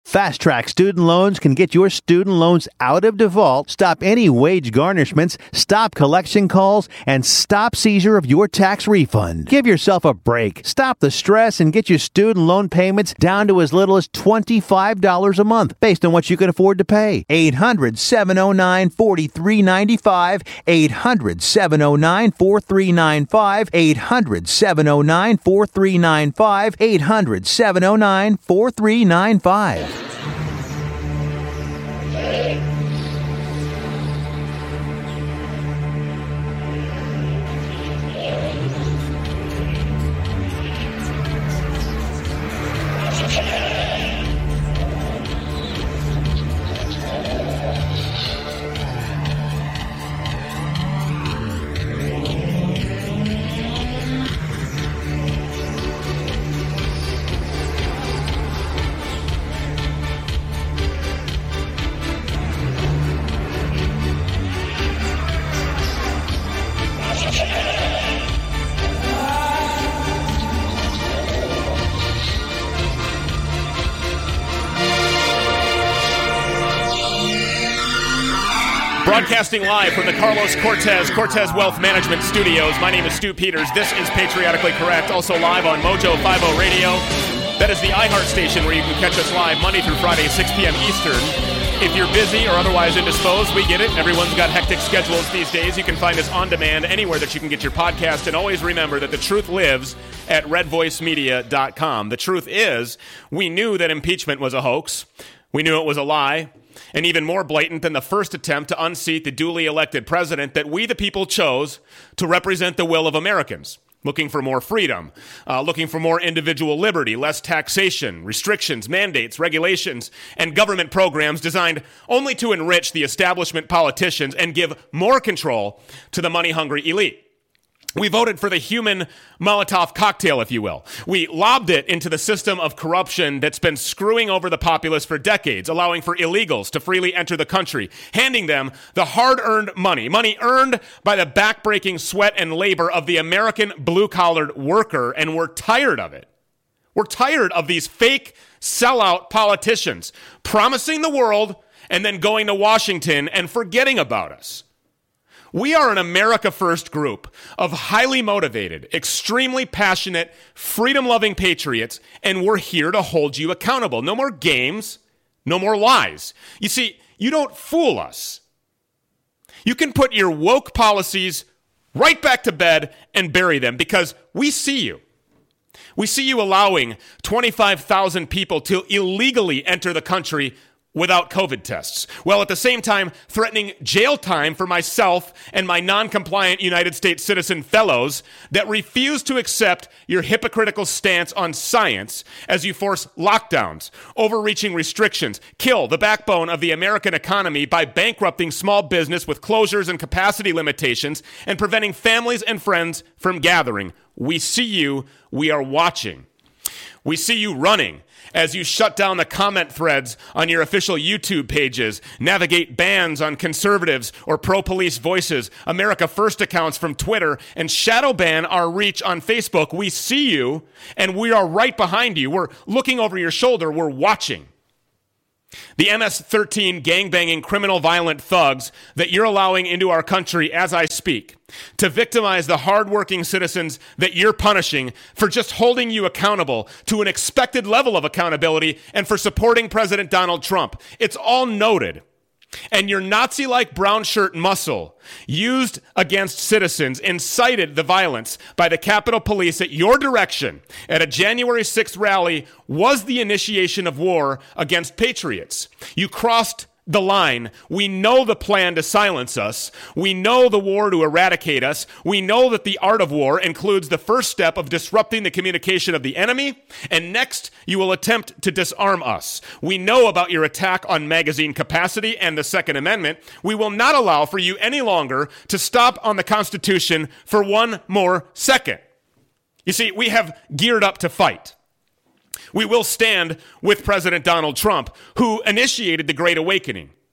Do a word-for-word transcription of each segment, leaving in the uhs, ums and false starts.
Fast Track Student Loans can get your student loans out of default, stop any wage garnishments, stop collection calls, and stop seizure of your tax refund. Give yourself a break. Stop the stress and get your student loan payments down to as little as twenty-five dollars a month based on what you can afford to pay. eight hundred, seven oh nine, four three nine five. eight hundred, seven oh nine, four three nine five. eight hundred, seven oh nine, four three nine five. eight hundred, seven oh nine, four three nine five. Broadcasting live from the Carlos Cortez, Cortez Wealth Management Studios. My name is Stu Peters. This is Patriotically Correct. Also live on Mojo fifty Radio. That is the iHeart station where you can catch us live Monday through Friday, six p.m. Eastern. If you're busy or otherwise indisposed, we get it. Everyone's got hectic schedules these days. You can find us on demand anywhere that you can get your podcast. And always remember that the truth lives at red voice media dot com. The truth is, we knew that impeachment was a hoax. We knew it was a lie. And even more blatant than the first attempt to unseat the duly elected president that we the people chose to represent the will of Americans, looking for more freedom, uh, looking for more individual liberty, less taxation, restrictions, mandates, regulations, and government programs designed only to enrich the establishment politicians and give more control to the money-hungry elite. We voted for the human Molotov cocktail, if you will. We lobbed it into the system of corruption that's been screwing over the populace for decades, allowing for illegals to freely enter the country, handing them the hard-earned money, money earned by the back-breaking sweat and labor of the American blue-collared worker, and we're tired of it. We're tired of these fake sellout politicians promising the world and then going to Washington and forgetting about us. We are an America First group of highly motivated, extremely passionate, freedom-loving patriots, and we're here to hold you accountable. No more games, no more lies. You see, you don't fool us. You can put your woke policies right back to bed and bury them because we see you. We see you allowing twenty-five thousand people to illegally enter the country without COVID tests, while at the same time threatening jail time for myself and my non-compliant United States citizen fellows that refuse to accept your hypocritical stance on science as you force lockdowns, overreaching restrictions, kill the backbone of the American economy by bankrupting small business with closures and capacity limitations and preventing families and friends from gathering. We see you. We are watching. We see you running as you shut down the comment threads on your official YouTube pages, navigate bans on conservatives or pro-police voices, America First accounts from Twitter, and shadow ban our reach on Facebook. We see you, and we are right behind you. We're looking over your shoulder. We're watching. The M S thirteen gangbanging criminal violent thugs that you're allowing into our country as I speak to victimize the hardworking citizens that you're punishing for just holding you accountable to an expected level of accountability and for supporting President Donald Trump. It's all noted. And your Nazi-like brown shirt muscle used against citizens incited the violence by the Capitol Police at your direction at a January sixth rally was the initiation of war against patriots. You crossed the line. We know the plan to silence us. We know the war to eradicate us. We know that the art of war includes the first step of disrupting the communication of the enemy, and next you will attempt to disarm us. We know about your attack on magazine capacity and the Second Amendment. We will not allow for you any longer to stop on the Constitution for one more second. You see, we have geared up to fight. We will stand with President Donald Trump, who initiated the Great Awakening.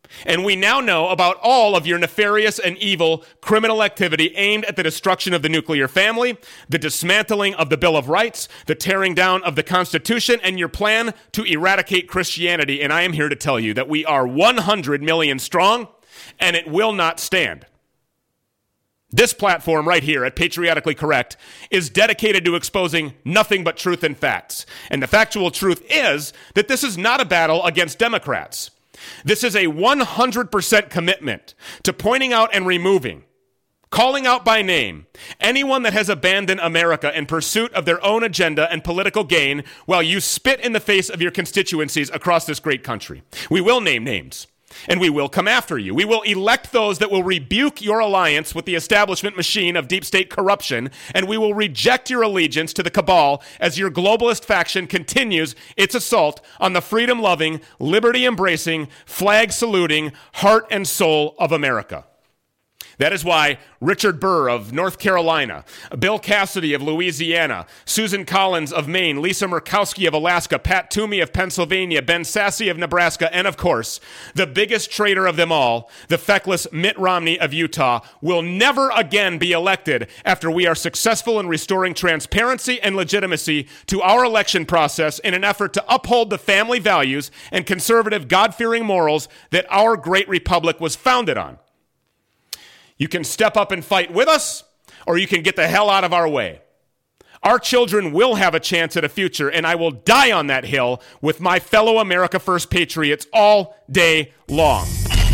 And we now know about all of your nefarious and evil criminal activity aimed at the destruction of the nuclear family, the dismantling of the Bill of Rights, the tearing down of the Constitution, and your plan to eradicate Christianity. And I am here to tell you that we are one hundred million strong, and it will not stand. This platform right here at Patriotically Correct is dedicated to exposing nothing but truth and facts. And the factual truth is that this is not a battle against Democrats. This is a one hundred percent commitment to pointing out and removing, calling out by name, anyone that has abandoned America in pursuit of their own agenda and political gain while you spit in the face of your constituencies across this great country. We will name names, and we will come after you. We will elect those that will rebuke your alliance with the establishment machine of deep state corruption, and we will reject your allegiance to the cabal as your globalist faction continues its assault on the freedom-loving, liberty-embracing, flag-saluting heart and soul of America. That is why Richard Burr of North Carolina, Bill Cassidy of Louisiana, Susan Collins of Maine, Lisa Murkowski of Alaska, Pat Toomey of Pennsylvania, Ben Sasse of Nebraska, and of course, the biggest traitor of them all, the feckless Mitt Romney of Utah, will never again be elected after we are successful in restoring transparency and legitimacy to our election process in an effort to uphold the family values and conservative God-fearing morals that our great republic was founded on. You can step up and fight with us, or you can get the hell out of our way. Our children will have a chance at a future, and I will die on that hill with my fellow America First patriots all day long.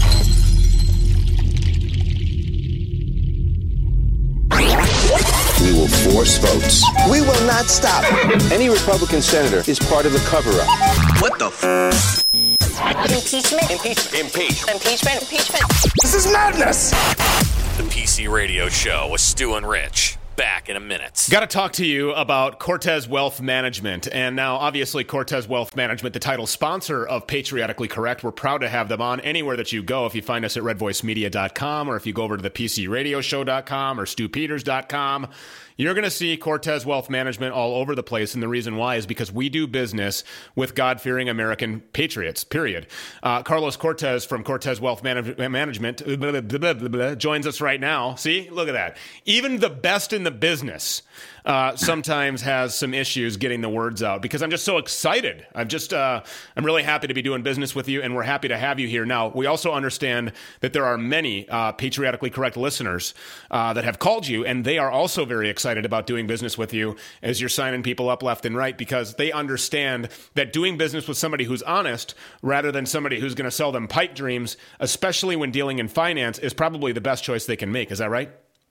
We will force votes. We will not stop. Any Republican senator is part of the cover-up. What the f***? Impeachment. Impeachment. Impeachment. Impeachment. Impeachment. This is madness. The P C Radio Show with Stu and Rich. Back in a minute. Got to talk to you about Cortez Wealth Management. And now, obviously, Cortez Wealth Management, the title sponsor of Patriotically Correct. We're proud to have them on anywhere that you go. If you find us at red voice media dot com, or if you go over to the p c radio show dot com or stu peters dot com, you're going to see Cortez Wealth Management all over the place. And the reason why is because we do business with God-fearing American patriots, period. Uh, Carlos Cortez from Cortez Wealth Manage- Management blah, blah, blah, blah, blah, joins us right now. See, look at that. Even the best in the business uh, sometimes has some issues getting the words out, because I'm just so excited. I'm just, uh, I'm really happy to be doing business with you, and we're happy to have you here. Now, we also understand that there are many uh, Patriotically Correct listeners uh, that have called you, and they are also very excited about doing business with you as you're signing people up left and right, because they understand that doing business with somebody who's honest rather than somebody who's going to sell them pipe dreams, especially when dealing in finance, is probably the best choice they can make. Is that right?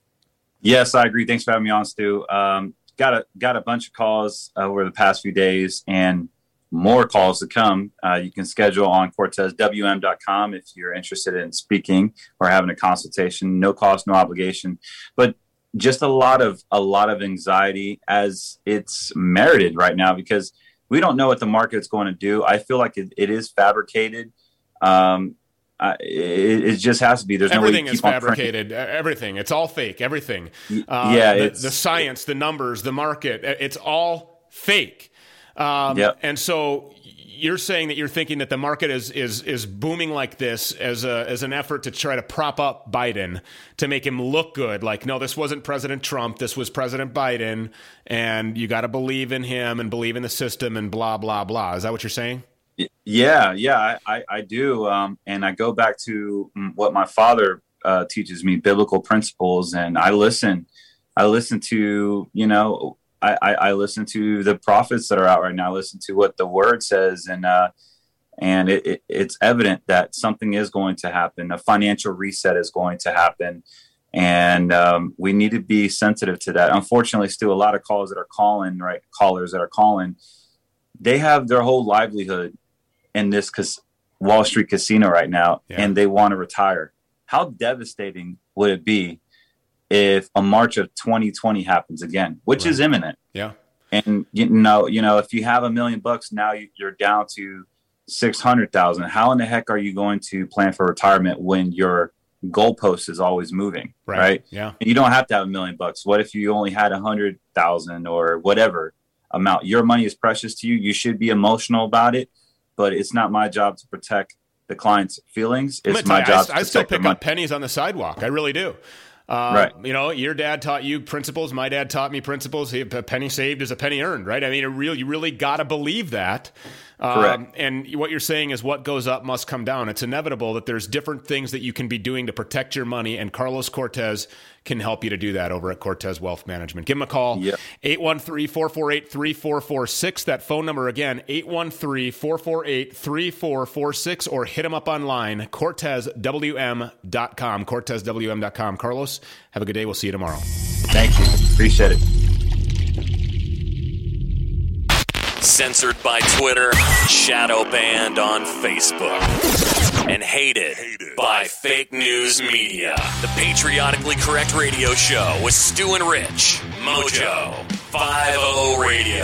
Yes, I agree. Thanks for having me on, Stu. Um, got a got a bunch of calls uh, over the past few days, and more calls to come. Uh, you can schedule on cortez w m dot com if you're interested in speaking or having a consultation. No cost, no obligation, but just a lot of a lot of anxiety, as it's merited right now, because we don't know what the market's going to do. I feel like it, it is fabricated. Um, Uh, it, it just has to be. There's everything no way to is keep fabricated. Everything. It's all fake. Everything. Uh, yeah. The, it's, the science, the numbers, the market. It's all fake. Um, yep. And so you're saying that you're thinking that the market is is is booming like this as a as an effort to try to prop up Biden, to make him look good. Like, no, this wasn't President Trump. This was President Biden, and you got to believe in him and believe in the system and blah blah blah. Is that what you're saying? Yeah, yeah, I, I, I do. Um, and I go back to what my father uh, teaches me, biblical principles. And I listen, I listen to, you know, I, I, I listen to the prophets that are out right now. I listen to what the word says. And, uh, and it, it, it's evident that something is going to happen. A financial reset is going to happen. And um, we need to be sensitive to that. Unfortunately, still a lot of calls that are calling, right? Callers that are calling, they have their whole livelihood in this cas- Wall Street casino right now, yeah. and they want to retire. How devastating would it be if a March of twenty twenty happens again, which right. is imminent? Yeah. And you know, you know, if you have a million bucks now, you're down to six hundred thousand. How in the heck are you going to plan for retirement when your goalpost is always moving? Right. right? Yeah. And you don't have to have a million bucks. What if you only had a hundred thousand or whatever amount? Your money is precious to you. You should be emotional about it. But it's not my job to protect the client's feelings. It's my my job. I, to I still protect their pick money. up pennies on the sidewalk. I really do. Uh, Right. You know, your dad taught you principles. My dad taught me principles. A penny saved is a penny earned, right? I mean, it really, you really got to believe that. Um, and what you're saying is what goes up must come down. It's inevitable that there's different things that you can be doing to protect your money, and Carlos Cortez can help you to do that over at Cortez Wealth Management. Give him a call, Yep. eight one three, four four eight, three four four six. That phone number again, eight one three, four four eight, three four four six, or hit him up online, cortez w m dot com, cortez w m dot com. Carlos, have a good day. We'll see you tomorrow. Thank you. Appreciate it. Censored by Twitter, shadow banned on Facebook, and hated by fake news media. The Patriotically Correct Radio Show with Stu and Rich, Mojo fifty Radio.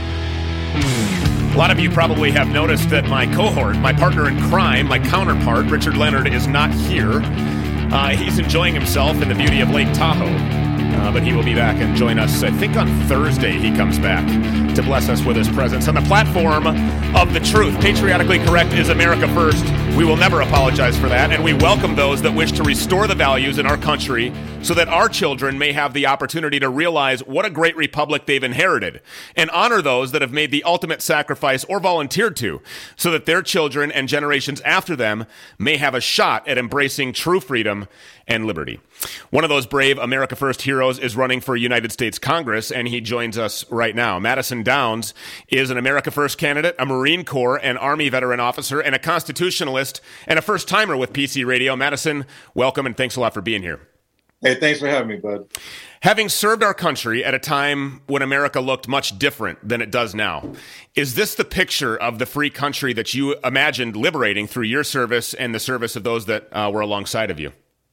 A lot of you probably have noticed that my cohort, my partner in crime, my counterpart, Richard Leonard, is not here. Uh, he's enjoying himself in the beauty of Lake Tahoe. Uh, but he will be back and join us, I think on Thursday he comes back to bless us with his presence on the platform of the truth. Patriotically Correct is America first. We will never apologize for that, and we welcome those that wish to restore the values in our country so that our children may have the opportunity to realize what a great republic they've inherited, and honor those that have made the ultimate sacrifice or volunteered to, so that their children and generations after them may have a shot at embracing true freedom and liberty. One of those brave America First heroes is running for United States Congress, and he joins us right now. Madison Downs is an America First candidate, a Marine Corps and Army veteran officer, and a constitutionalist, and a first-timer with P C Radio. Madison, welcome, and thanks a lot for being here. Hey, thanks for having me, bud. Having served our country at a time when America looked much different than it does now, is this the picture of the free country that you imagined liberating through your service and the service of those that uh, were alongside of you?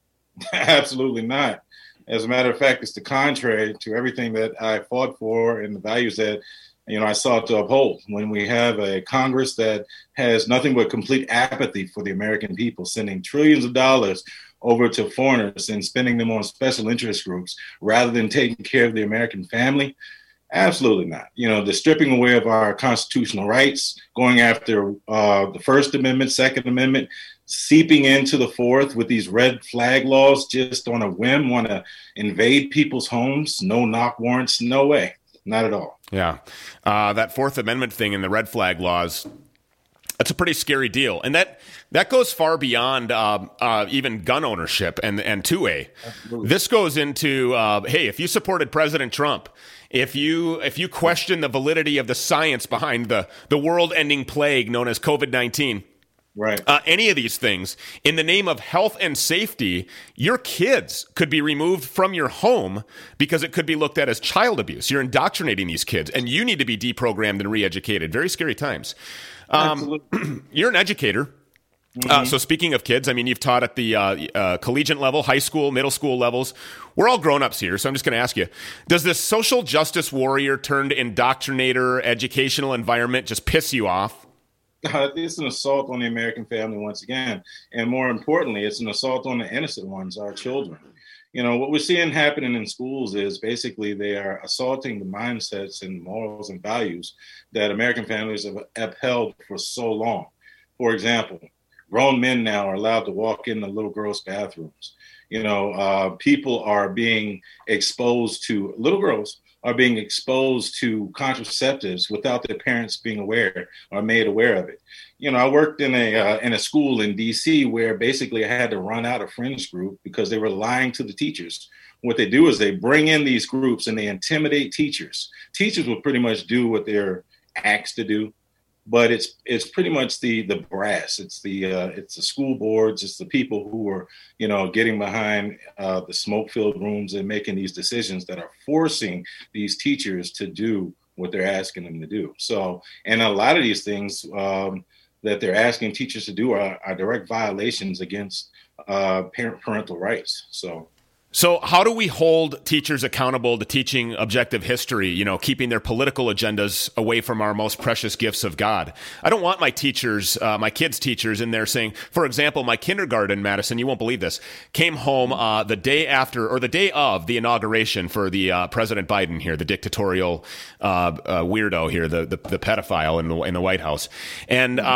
Absolutely not. As a matter of fact, it's the contrary to everything that I fought for and the values that, you know, I sought to uphold. When we have a Congress that has nothing but complete apathy for the American people, sending trillions of dollars over to foreigners and spending them on special interest groups rather than taking care of the American family, absolutely not. You know, the stripping away of our constitutional rights, going after uh, the First Amendment, Second Amendment, seeping into the Fourth with these red flag laws just on a whim, want to invade people's homes, no knock warrants, no way, not at all. Yeah. Uh, that Fourth Amendment thing and the red flag laws, that's a pretty scary deal. And that that goes far beyond uh, uh, even gun ownership and, and two A. Absolutely. This goes into, uh, hey, if you supported President Trump, if you if you question the validity of the science behind the, the world-ending plague known as COVID nineteen, right. Uh, any of these things, in the name of health and safety, your kids could be removed from your home because it could be looked at as child abuse. You're indoctrinating these kids, and you need to be deprogrammed and re-educated. Very scary times. Um, you're an educator. Mm-hmm. Uh, so speaking of kids, I mean, you've taught at the uh, uh, collegiate level, high school, middle school levels. We're all grown-ups here, so I'm just going to ask you, does this social justice warrior turned indoctrinator educational environment just piss you off? Uh, it's an assault on the American family once again. And more importantly, it's an assault on the innocent ones, our children. You know, what we're seeing happening in schools is basically they are assaulting the mindsets and morals and values that American families have upheld for so long. For example, grown men now are allowed to walk in the little girls' bathrooms. You know, uh, people are being exposed to, little girls are being exposed to contraceptives without their parents being aware or made aware of it. You know, I worked in a uh, in a school in D C where basically I had to run out a friends group because they were lying to the teachers. What they do is they bring in these groups and they intimidate teachers. Teachers will pretty much do what they're asked to do, but it's it's pretty much the the brass. It's the uh, it's the school boards. It's the people who are, you know, getting behind uh, the smoke-filled rooms and making these decisions that are forcing these teachers to do what they're asking them to do. So, and a lot of these things um, that they're asking teachers to do are, are direct violations against uh, parent parental rights. So. So how do we hold teachers accountable to teaching objective history, you know, keeping their political agendas away from our most precious gifts of God? I don't want my teachers, uh, my kids' teachers in there saying, for example, my kindergarten, Madison, you won't believe this, came home uh, the day after or the day of the inauguration for the uh, President Biden here, the dictatorial uh, uh, weirdo here, the, the, the pedophile in the, in the White House. And, uh,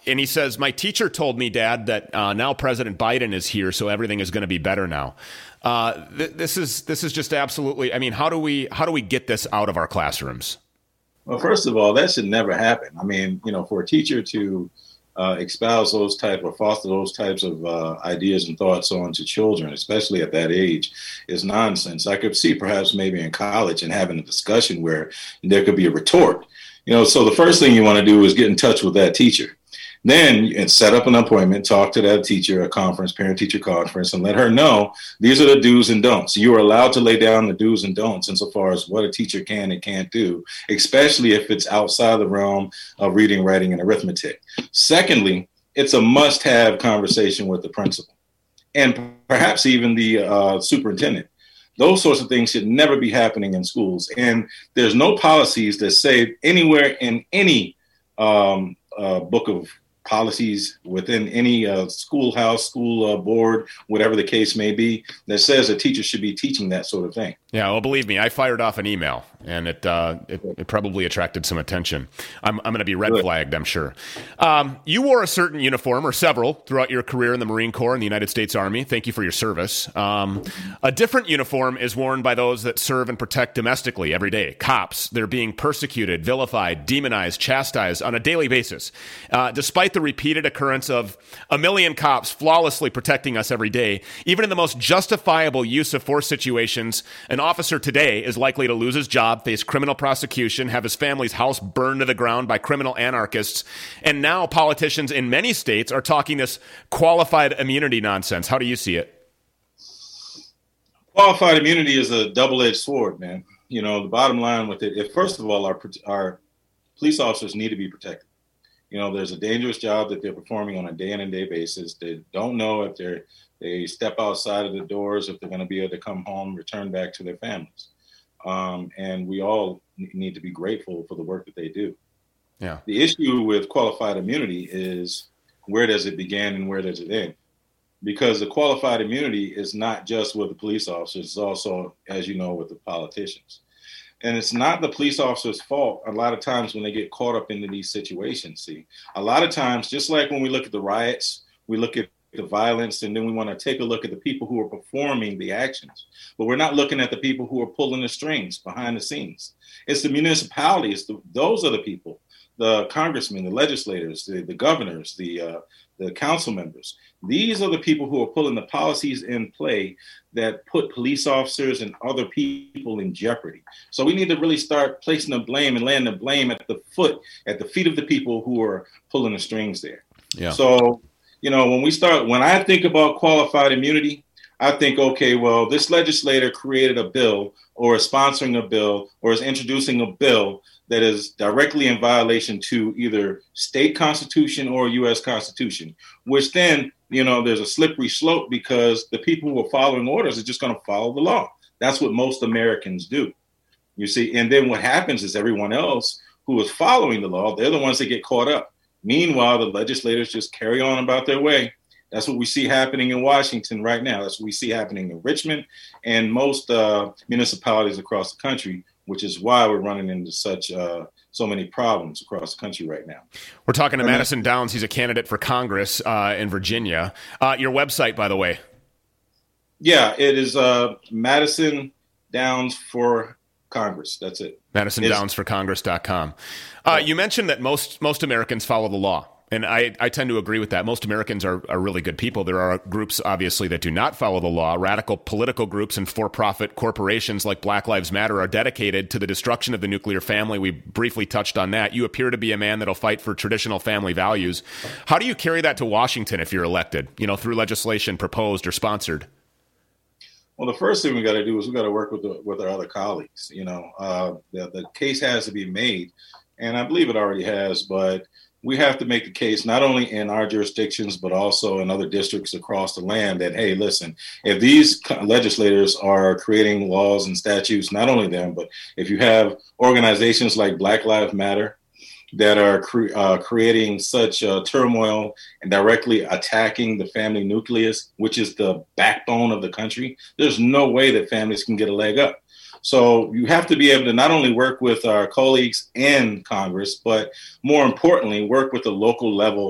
and he says, my teacher told me, Dad, that uh, now President Biden is here, so everything is going to be better now. Uh, th- this is this is just absolutely, I mean, how do we how do we get this out of our classrooms? Well, first of all, that should never happen. I mean, you know, for a teacher to uh, espouse those type or foster those types of uh, ideas and thoughts onto children, especially at that age, is nonsense. I could see perhaps maybe in college and having a discussion where there could be a retort. You know, so the first thing you want to do is get in touch with that teacher. Then and set up an appointment, talk to that teacher, a conference, parent-teacher conference, and let her know these are the do's and don'ts. You are allowed to lay down the do's and don'ts insofar as what a teacher can and can't do, especially if it's outside the realm of reading, writing, and arithmetic. Secondly, it's a must-have conversation with the principal and perhaps even the uh, superintendent. Those sorts of things should never be happening in schools. And there's no policies that say anywhere in any um, uh, book of policies within any uh, schoolhouse, school uh, board, whatever the case may be, that says a teacher should be teaching that sort of thing. Yeah, well, believe me, I fired off an email, and it uh, it, it probably attracted some attention. I'm I'm going to be red flagged, I'm sure. Um, you wore a certain uniform, or several, throughout your career in the Marine Corps and the United States Army. Thank you for your service. Um, a different uniform is worn by those that serve and protect domestically every day. Cops, they're being persecuted, vilified, demonized, chastised on a daily basis. Uh, despite the repeated occurrence of a million cops flawlessly protecting us every day, even in the most justifiable use of force situations, an officer today is likely to lose his job, face criminal prosecution, have his family's house burned to the ground by criminal anarchists. And now politicians in many states are talking this qualified immunity nonsense. How do you see it? Qualified immunity is a double-edged sword, man. You know, the bottom line with it, if first of all, our, our police officers need to be protected. You know, there's a dangerous job that they're performing on a day in and day basis. They don't know if they're They step outside of the doors, if they're going to be able to come home, return back to their families. Um, and we all need to be grateful for the work that they do. Yeah. The issue with qualified immunity is where does it begin and where does it end? Because the qualified immunity is not just with the police officers, it's also, as you know, with the politicians. And it's not the police officer's fault a lot of times when they get caught up into these situations. See, a lot of times, just like when we look at the riots, we look at the violence, and then we want to take a look at the people who are performing the actions. But we're not looking at the people who are pulling the strings behind the scenes. It's the municipalities. The, those are the people, the congressmen, the legislators, the, the governors, the uh, the council members. These are the people who are pulling the policies in play that put police officers and other people in jeopardy. So we need to really start placing the blame and laying the blame at the foot, at the feet of the people who are pulling the strings there. Yeah. So, you know, when we start, when I think about qualified immunity, I think, okay, well, this legislator created a bill or is sponsoring a bill or is introducing a bill that is directly in violation to either state constitution or U S Constitution, which then, you know, there's a slippery slope because the people who are following orders are just going to follow the law. That's what most Americans do, you see. And then what happens is everyone else who is following the law, they're the ones that get caught up. Meanwhile, the legislators just carry on about their way. That's what we see happening in Washington right now. That's what we see happening in Richmond and most uh, municipalities across the country, which is why we're running into such uh, so many problems across the country right now. We're talking to and Madison then, Downs. He's a candidate for Congress uh, in Virginia. Uh, your website, by the way. Yeah, it is uh, Madison Downs for Congress. That's it. Madison Downs for Congress dot com. Uh, you mentioned that most most Americans follow the law. And I, I tend to agree with that. Most Americans are, are really good people. There are groups, obviously, that do not follow the law. Radical political groups and for-profit corporations like Black Lives Matter are dedicated to the destruction of the nuclear family. We briefly touched on that. You appear to be a man that'll fight for traditional family values. How do you carry that to Washington if you're elected, you know, through legislation proposed or sponsored? Well, the first thing we got to do is we got to work with the, with our other colleagues. You know, uh, the, the case has to be made, and I believe it already has, but we have to make the case not only in our jurisdictions, but also in other districts across the land that, hey, listen, if these legislators are creating laws and statutes, not only them, but if you have organizations like Black Lives Matter that are cre- uh, creating such uh, turmoil and directly attacking the family nucleus, which is the backbone of the country, there's no way that families can get a leg up. So you have to be able to not only work with our colleagues in Congress, but more importantly, work with the local level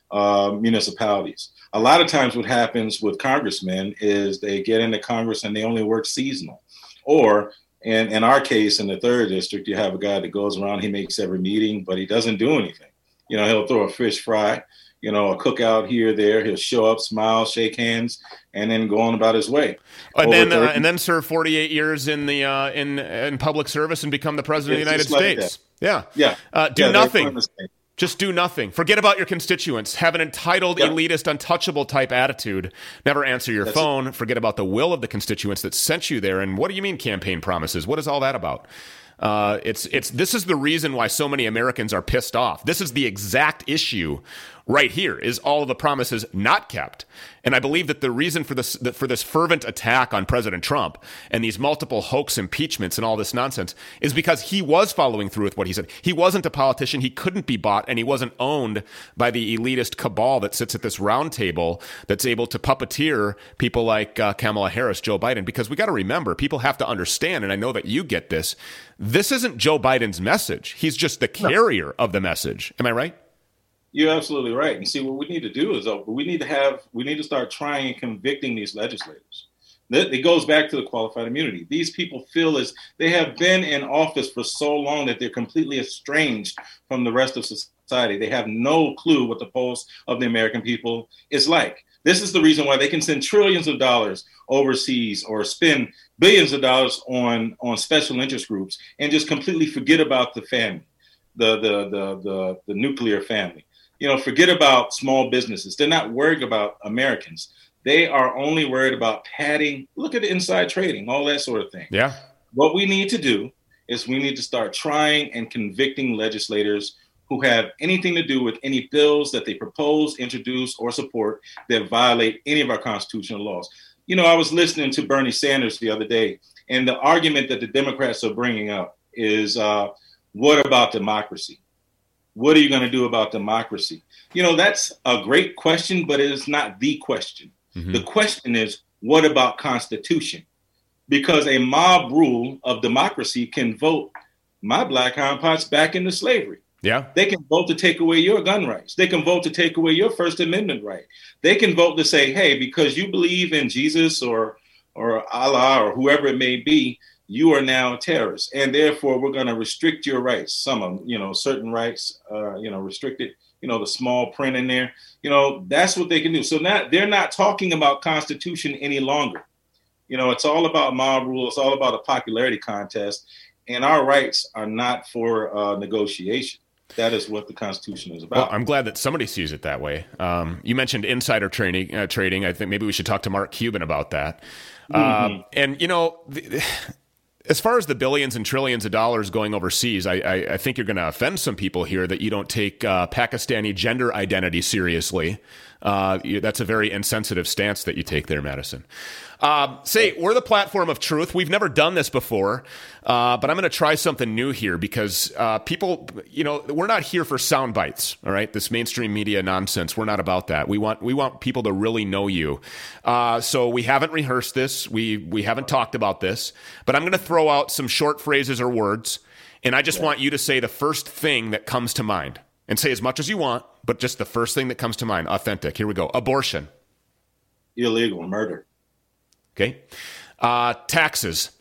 uh, municipalities. A lot of times what happens with congressmen is they get into Congress and they only work seasonal. Or in, in our case, in the third district, you have a guy that goes around, he makes every meeting, but he doesn't do anything. You know, he'll throw a fish fry, you know, a cookout here, there. He'll show up, smile, shake hands, and then go on about his way. And then, uh, and then serve forty-eight years in the uh, in in public service and become the president It's of the United like States. Yeah, yeah. Uh, do yeah, nothing. Just do nothing. Forget about your constituents. Have an entitled, Yep. elitist, untouchable type attitude. Never answer your That's phone. It. Forget about the will of the constituents that sent you there. And what do you mean campaign promises? What is all that about? Uh, it's it's this is the reason why so many Americans are pissed off. This is the exact issue right here, is all of the promises not kept. And I believe that the reason for this for this fervent attack on President Trump and these multiple hoax impeachments and all this nonsense is because he was following through with what he said. He wasn't a politician. He couldn't be bought, and he wasn't owned by the elitist cabal that sits at this round table that's able to puppeteer people like uh, Kamala Harris, Joe Biden. Because we got to remember, people have to understand, and I know that you get this, this isn't Joe Biden's message. He's just the carrier no. of the message. Am I right? You're absolutely right. And see, what we need to do is uh, we need to have, we need to start trying and convicting these legislators. It goes back to the qualified immunity. These people feel as they have been in office for so long that they're completely estranged from the rest of society. They have no clue what the pulse of the American people is like. This is the reason why they can send trillions of dollars overseas or spend billions of dollars on, on special interest groups and just completely forget about the family, the, the, the, the, the nuclear family. You know, forget about small businesses. They're not worried about Americans. They are only worried about padding. Look at the inside trading, all that sort of thing. Yeah. What we need to do is we need to start trying and convicting legislators who have anything to do with any bills that they propose, introduce, or support that violate any of our constitutional laws. You know, I was listening to Bernie Sanders the other day, and the argument that the Democrats are bringing up is, uh, what about democracy? What are you going to do about democracy? You know, that's a great question, but it is not the question. Mm-hmm. The question is, what about Constitution? Because a mob rule of democracy can vote my black honpots back into slavery. Yeah. They can vote to take away your gun rights. They can vote to take away your First Amendment right. They can vote to say, hey, because you believe in Jesus or or Allah or whoever it may be, you are now a terrorist, and therefore we're going to restrict your rights. Some of them, you know, certain rights, uh, you know, restricted, you know, the small print in there, you know, that's what they can do. So now they're not talking about Constitution any longer. You know, it's all about mob rule. It's all about a popularity contest, and our rights are not for uh, negotiation. That is what the Constitution is about. Well, I'm glad that somebody sees it that way. Um, you mentioned insider trading. Uh, trading. I think maybe we should talk to Mark Cuban about that. Mm-hmm. Uh, and, you know, the, as far as the billions and trillions of dollars going overseas, I, I, I think you're going to offend some people here that you don't take uh, Pakistani gender identity seriously. Uh, you, that's a very insensitive stance that you take there, Madison. Uh, say, we're the platform of truth. We've never done this before, uh, but I'm going to try something new here because uh, people, you know, we're not here for sound bites, all right? This mainstream media nonsense, we're not about that. We want we want people to really know you. Uh, so we haven't rehearsed this. We, we haven't talked about this, but I'm going to throw out some short phrases or words, and I just want you to say the first thing that comes to mind. And say as much as you want, but just the first thing that comes to mind. Authentic. Here we go. Abortion. Illegal. Murder. Okay. Uh, taxes.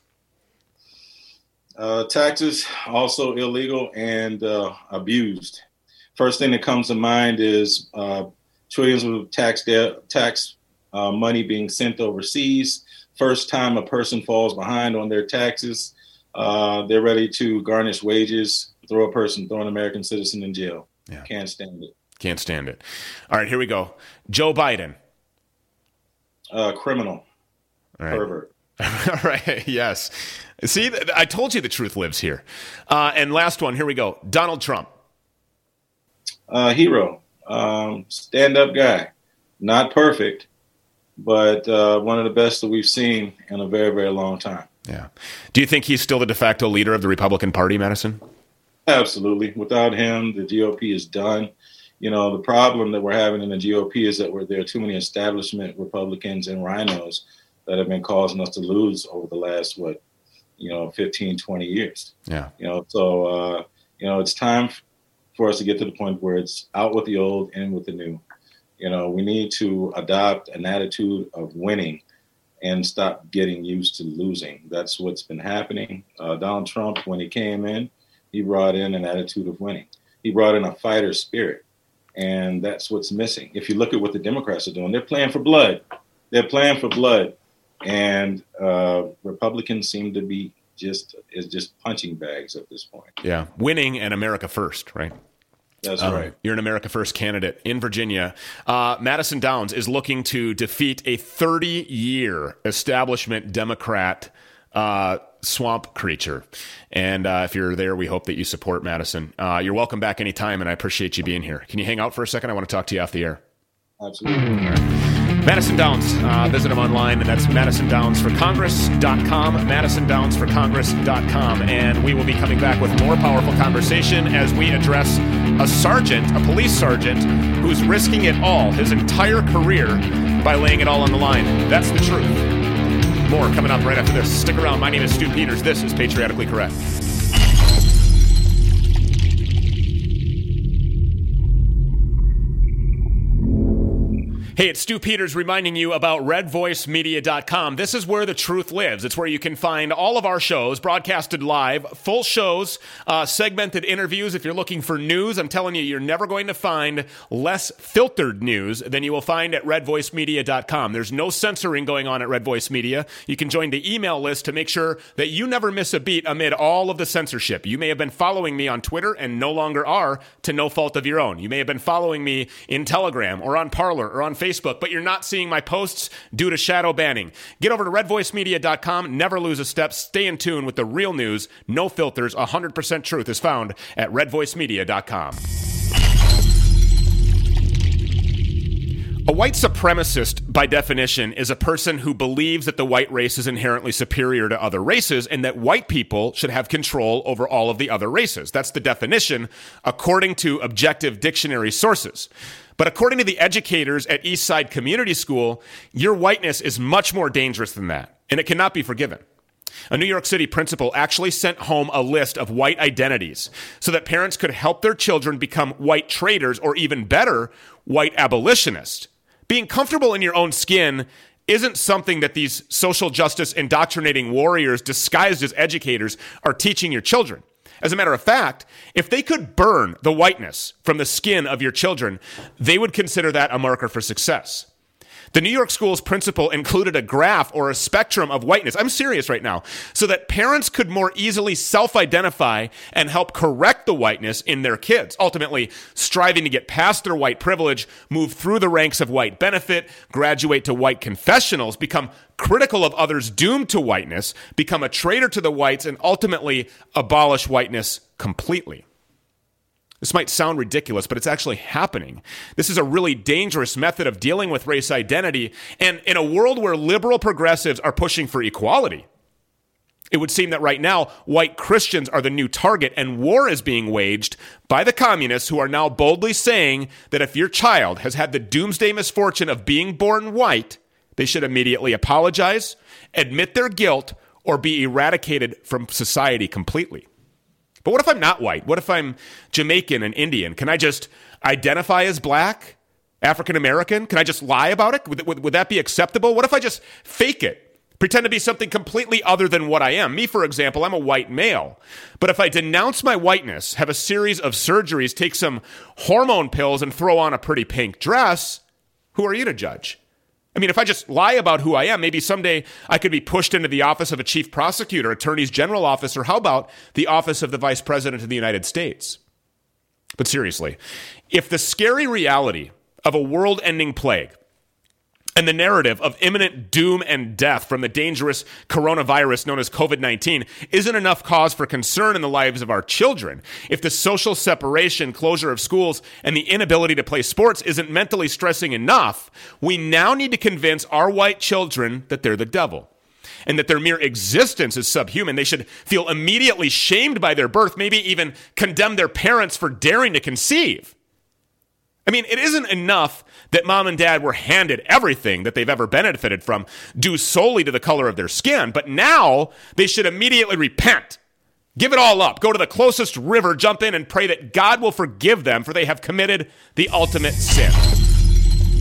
Uh, taxes, also illegal and uh, abused. First thing that comes to mind is uh, trillions of tax debt, tax uh, money being sent overseas. First time a person falls behind on their taxes, uh, they're ready to garnish wages, throw a person, throw an American citizen in jail. Yeah. Can't stand it. Can't stand it. All right, here we go. Joe Biden. Uh, criminal. All right. Pervert. All right, yes. See, I told you the truth lives here. Uh, and last one, here we go. Donald Trump. Uh, hero. Um, stand-up guy. Not perfect, but uh, one of the best that we've seen in a very, very long time. Yeah. Do you think he's still the de facto leader of the Republican Party, Madison? Absolutely. Without him, the G O P is done. You know, the problem that we're having in the G O P is that we're, there are too many establishment Republicans and rhinos that have been causing us to lose over the last, what, you know, fifteen, twenty years. Yeah. You know, so, uh, you know, it's time for us to get to the point where it's out with the old, in with the new. You know, we need to adopt an attitude of winning and stop getting used to losing. That's what's been happening. Uh, Donald Trump, when he came in, he brought in an attitude of winning. He brought in a fighter spirit, and that's what's missing. If you look at what the Democrats are doing, they're playing for blood. They're playing for blood, and uh, Republicans seem to be just is just punching bags at this point. Yeah, winning and America first, right? That's um, right. You're an America First candidate in Virginia. Uh, Madison Downs is looking to defeat a thirty-year establishment Democrat uh, swamp creature. And uh, if you're there, we hope that you support Madison. Uh, you're welcome back anytime, and I appreciate you being here. Can you hang out for a second? I want to talk to you off the air. Absolutely. All right. Madison Downs. Uh, visit him online, and that's madison downs for congress dot com, madison downs for congress dot com. And we will be coming back with more powerful conversation as we address a sergeant, a police sergeant, who's risking it all, his entire career, by laying it all on the line. That's the truth. More coming up right after this. Stick around. My name is Stu Peters. This is Patriotically Correct. Hey, it's Stu Peters reminding you about red voice media dot com. This is where the truth lives. It's where you can find all of our shows broadcasted live, full shows, uh, segmented interviews. If you're looking for news, I'm telling you, you're never going to find less filtered news than you will find at red voice media dot com. There's no censoring going on at Red Voice Media. You can join the email list to make sure that you never miss a beat amid all of the censorship. You may have been following me on Twitter and no longer are, to no fault of your own. You may have been following me in Telegram or on Parler or on Facebook. Facebook, but you're not seeing my posts due to shadow banning. Get over to red voice media dot com. Never lose a step. Stay in tune with the real news. No filters. one hundred percent truth is found at red voice media dot com. A white supremacist, by definition, is a person who believes that the white race is inherently superior to other races and that white people should have control over all of the other races. That's the definition, according to objective dictionary sources. But according to the educators at Eastside Community School, your whiteness is much more dangerous than that, and it cannot be forgiven. A New York City principal actually sent home a list of white identities so that parents could help their children become white traitors or, even better, white abolitionists. Being comfortable in your own skin isn't something that these social justice indoctrinating warriors disguised as educators are teaching your children. As a matter of fact, if they could burn the whiteness from the skin of your children, they would consider that a marker for success. The New York school's principal included a graph or a spectrum of whiteness. I'm serious right now. So that parents could more easily self-identify and help correct the whiteness in their kids, ultimately striving to get past their white privilege, move through the ranks of white benefit, graduate to white confessionals, become critical of others doomed to whiteness, become a traitor to the whites, and ultimately abolish whiteness completely. This might sound ridiculous, but it's actually happening. This is a really dangerous method of dealing with race identity, and in a world where liberal progressives are pushing for equality, it would seem that right now, white Christians are the new target, and war is being waged by the communists who are now boldly saying that if your child has had the doomsday misfortune of being born white, they should immediately apologize, admit their guilt, or be eradicated from society completely. But what if I'm not white? What if I'm Jamaican and Indian? Can I just identify as black, African American? Can I just lie about it? Would, would, would that be acceptable? What if I just fake it? Pretend to be something completely other than what I am. Me, for example, I'm a white male. But if I denounce my whiteness, have a series of surgeries, take some hormone pills, and throw on a pretty pink dress, who are you to judge? I mean, if I just lie about who I am, maybe someday I could be pushed into the office of a chief prosecutor, attorney's general office, or how about the office of the vice president of the United States? But seriously, if the scary reality of a world-ending plague and the narrative of imminent doom and death from the dangerous coronavirus known as covid nineteen isn't enough cause for concern in the lives of our children, if the social separation, closure of schools, and the inability to play sports isn't mentally stressing enough, we now need to convince our white children that they're the devil and that their mere existence is subhuman. They should feel immediately shamed by their birth, maybe even condemn their parents for daring to conceive. I mean, it isn't enough that mom and dad were handed everything that they've ever benefited from due solely to the color of their skin, but now they should immediately repent. Give it all up. Go to the closest river, jump in, and pray that God will forgive them, for they have committed the ultimate sin.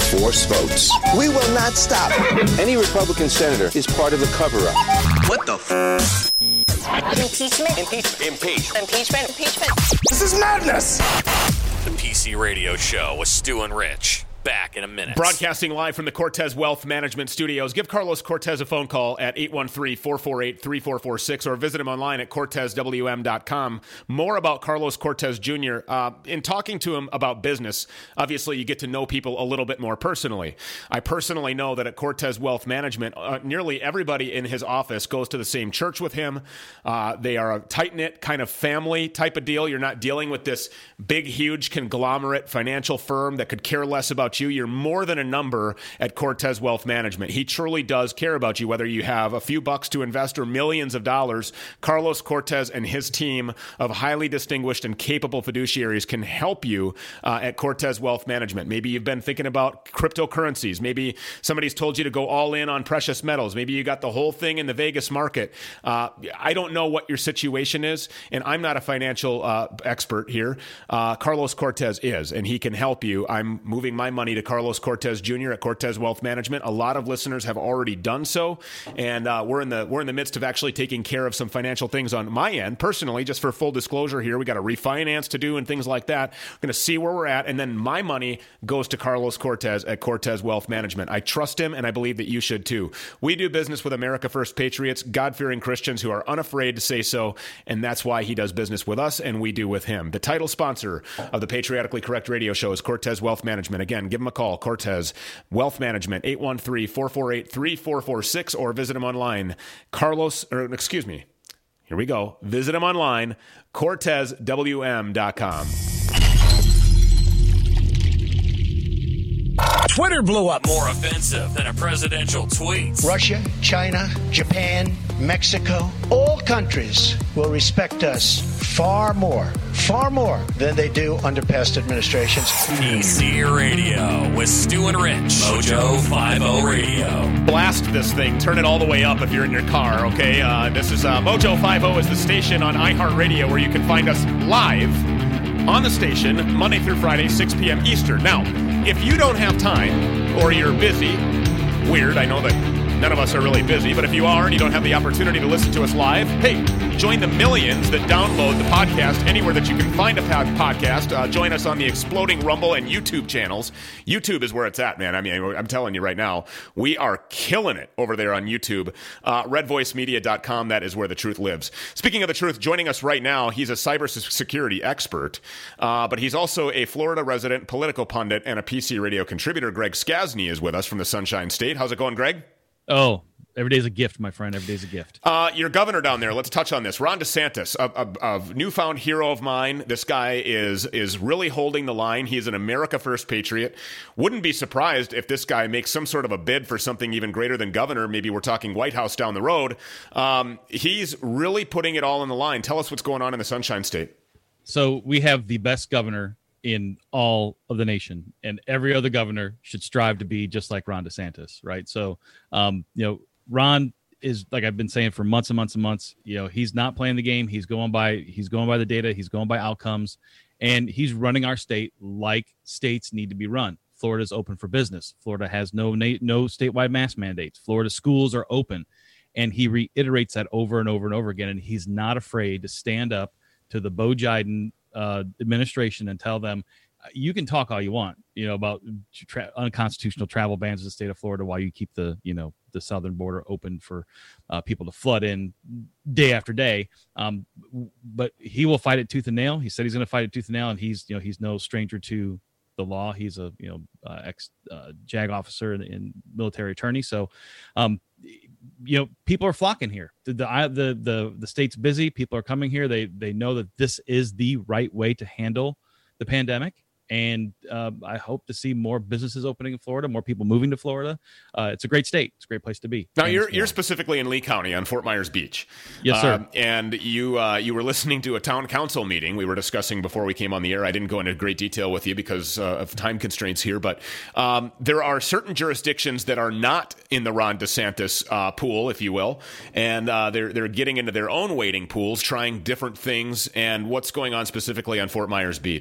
Force votes. We will not stop. Any Republican senator is part of the cover-up. What the f? Impeachment. Impeach. Impeach. Impeachment. Impeachment. This is madness. The P C Radio Show with Stu and Rich. Back in a minute. Broadcasting live from the Cortez Wealth Management Studios. Give Carlos Cortez a phone call at eight one three, four four eight, three four four six or visit him online at cortez w m dot com. More about Carlos Cortez Junior Uh, in talking to him about business, obviously you get to know people a little bit more personally. I personally know that at Cortez Wealth Management, uh, nearly everybody in his office goes to the same church with him. Uh, they are a tight-knit kind of family type of deal. You're not dealing with this big, huge conglomerate financial firm that could care less about you. You're more than a number at Cortez Wealth Management. He truly does care about you, whether you have a few bucks to invest or millions of dollars. Carlos Cortez and his team of highly distinguished and capable fiduciaries can help you uh, at Cortez Wealth Management. Maybe you've been thinking about cryptocurrencies. Maybe somebody's told you to go all in on precious metals. Maybe you got the whole thing in the Vegas market. Uh, I don't know what your situation is, and I'm not a financial uh, expert here. Uh, Carlos Cortez is, and he can help you. I'm moving my money to Carlos Cortez Junior at Cortez Wealth Management. A lot of listeners have already done so, and uh, we're in the we're in the midst of actually taking care of some financial things on my end personally. Just for full disclosure here, we got a refinance to do and things like that. We're going to see where we're at, and then my money goes to Carlos Cortez at Cortez Wealth Management. I trust him, and I believe that you should too. We do business with America First Patriots, God-fearing Christians who are unafraid to say so, and that's why he does business with us, and we do with him. The title sponsor of the Patriotically Correct Radio Show is Cortez Wealth Management. Again, give him a call, Cortez Wealth Management, eight one three, four four eight, three four four six, or visit him online, Carlos, or excuse me, here we go, visit him online, cortez w m dot com. Twitter blew up. More offensive than a presidential tweet. Russia, China, Japan, Mexico, all countries will respect us far more, far more than they do under past administrations. P C Radio with Stu and Rich. Mojo fifty Radio. Blast this thing. Turn it all the way up if you're in your car, okay? Uh, this is uh, Mojo fifty is the station on iHeartRadio where you can find us live on the station Monday through Friday, six p.m. Eastern. Now, if you don't have time or you're busy, weird, I know that none of us are really busy, but if you are and you don't have the opportunity to listen to us live, hey, join the millions that download the podcast anywhere that you can find a pod- podcast. Uh, join us on the exploding Rumble and YouTube channels. YouTube is where it's at, man. I mean, I'm telling you right now, we are killing it over there on YouTube. Uh, red voice media dot com, that is where the truth lives. Speaking of the truth, joining us right now, he's a cybersecurity expert, uh, but he's also a Florida resident, political pundit, and a P C Radio contributor. Greg Skasny is with us from the Sunshine State. How's it going, Greg? Oh, every day's a gift, my friend. Every day's a gift. Uh, your governor down there, let's touch on this. Ron DeSantis, a, a, a newfound hero of mine. This guy is is really holding the line. He is an America First patriot. Wouldn't be surprised if this guy makes some sort of a bid for something even greater than governor. Maybe we're talking White House down the road. Um, he's really putting it all on the line. Tell us what's going on in the Sunshine State. So we have the best governor in all of the nation, and every other governor should strive to be just like Ron DeSantis, right? So, um, you know, Ron is, like I've been saying for months and months and months, you know, he's not playing the game. He's going by, he's going by the data. He's going by outcomes, and he's running our state like states need to be run. Florida's open for business. Florida has no, no statewide mask mandates. Florida schools are open, and he reiterates that over and over and over again. And he's not afraid to stand up to the Bo Biden uh, administration and tell them, you can talk all you want, you know, about tra- unconstitutional travel bans in the state of Florida while you keep the, you know, the southern border open for uh, people to flood in day after day. Um, but he will fight it tooth and nail. He said he's going to fight it tooth and nail, and he's, you know, he's no stranger to the law. He's a, you know, uh, ex uh, JAG officer and, and military attorney. So, um, you know, people are flocking here. The, the the the the state's busy. People are coming here. They they know that this is the right way to handle the pandemic. And uh, I hope to see more businesses opening in Florida, more people moving to Florida. Uh, it's a great state. It's a great place to be. Now, you're you're specifically in Lee County on Fort Myers Beach. Yes, sir. Um, and you uh, you were listening to a town council meeting we were discussing before we came on the air. I didn't go into great detail with you because uh, of time constraints here, but um, there are certain jurisdictions that are not in the Ron DeSantis uh, pool, if you will, and uh, they're they're getting into their own wading pools, trying different things. And what's going on specifically on Fort Myers Beach?